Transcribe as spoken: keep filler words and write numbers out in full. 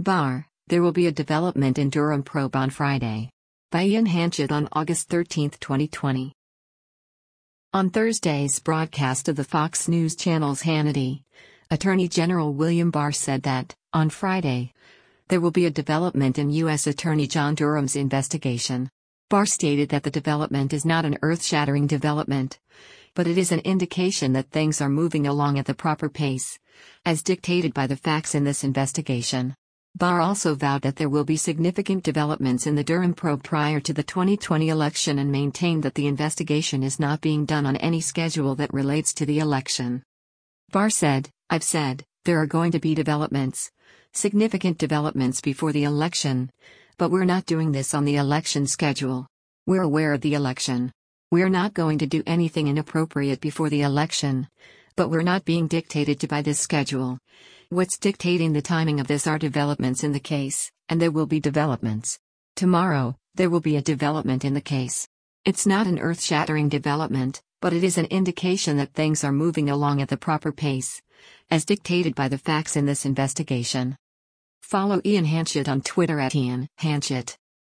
Barr, there will be a development in Durham probe on Friday. By Ian Hanchett on August thirteenth, twenty twenty. On Thursday's broadcast of the Fox News Channel's Hannity, Attorney General William Barr said that, on Friday, there will be a development in U S Attorney John Durham's investigation. Barr stated that the development is not an earth-shattering development, but it is an indication that things are moving along at the proper pace, as dictated by the facts in this investigation. Barr also vowed that there will be significant developments in the Durham probe prior to the twenty twenty election and maintained that the investigation is not being done on any schedule that relates to the election. Barr said, "I've said, there are going to be developments, significant developments before the election, but we're not doing this on the election schedule. We're aware of the election. We're not going to do anything inappropriate before the election, but we're not being dictated to by this schedule. What's dictating the timing of this are developments in the case, and there will be developments. Tomorrow, there will be a development in the case. It's not an earth-shattering development, but it is an indication that things are moving along at the proper pace, as dictated by the facts in this investigation." Follow Ian Hanchett on Twitter at Ian Hanchett.